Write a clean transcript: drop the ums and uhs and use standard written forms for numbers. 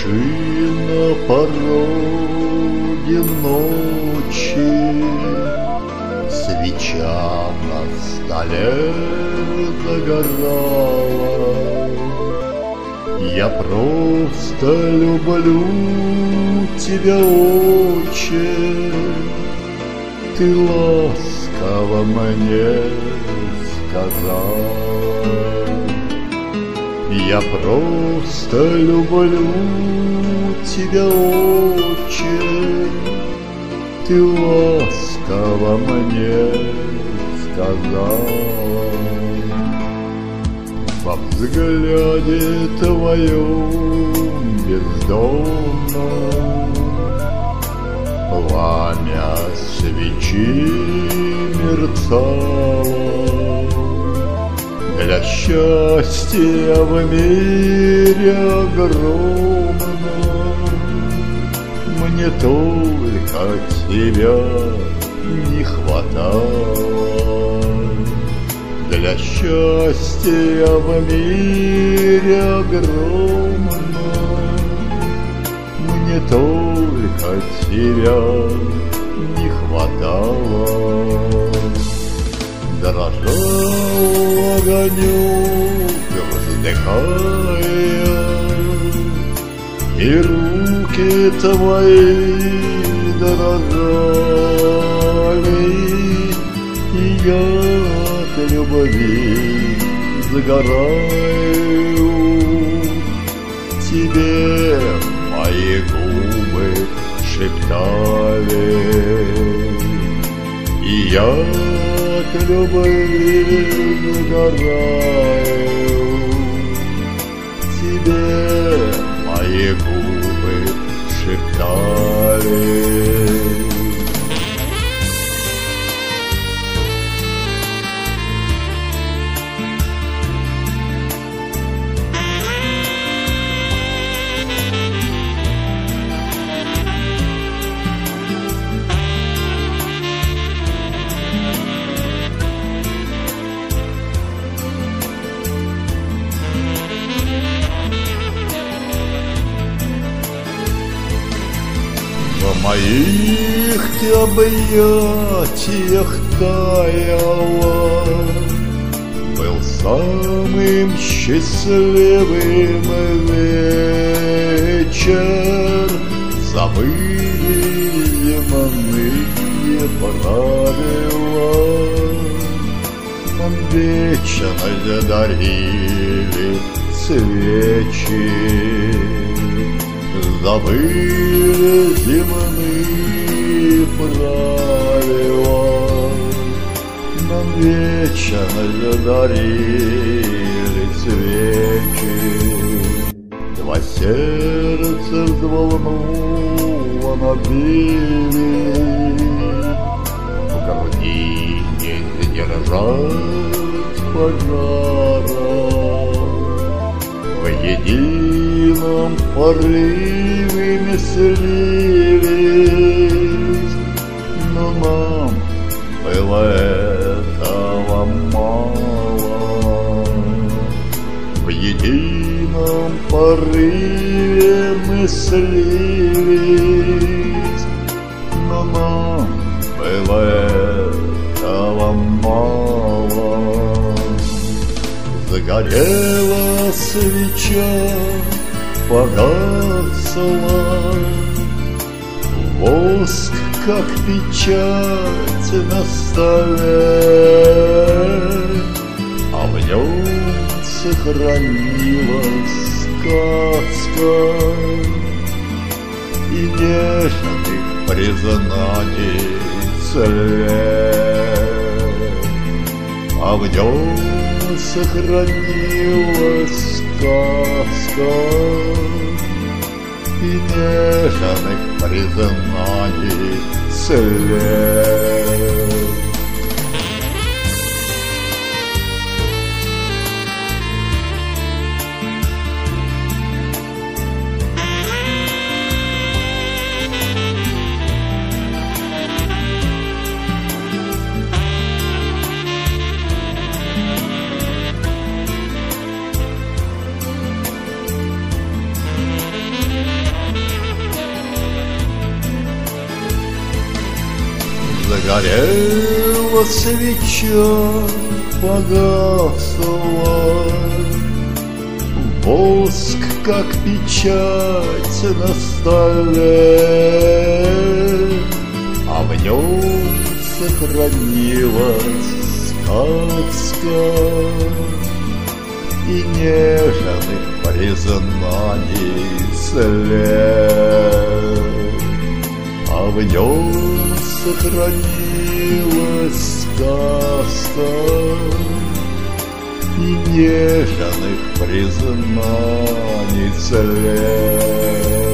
на пороге ночи, свеча на столе загорала. Я просто люблю тебя, отче, ты ласково мне сказал. Я просто люблю тебя, отче, ты ласково мне сказал. Во взгляде твоем бездомном пламя свечи мерцало. Для счастья в мире огромном мне только тебя не хватало. Для счастья в мире огромном мне только тебя не хватало. Дрожал огонек, вздыхая, и руки твои дрожали, и я от любви загораю. Тебе мои губы шептали, и я от любви загораю. Тебе мои губы шептали. В моих объятиях таяла, был самым счастливым вечер. Забыли земные правила, нам вечно дарили свечи. Забыли земные правила, нам вечно дарили свечи. Два сердца взволнованно били, в груди не сдержать пожара. В едином порыве неслились, но нам было этого мало. В едином порыве мы слились, но нам было этого мало. Загорела свеча, погасла, воск, как печать на столе, а в нем сохранилась сказка и нежных признаний след, а в нем сохранилась сказка и нежных признаний след. Горела свеча, погасла, воск, как печать на столе, а в нем сохранилась сказка и нежных признаний след, а в нем сохранилась сказка и нежных признаний след.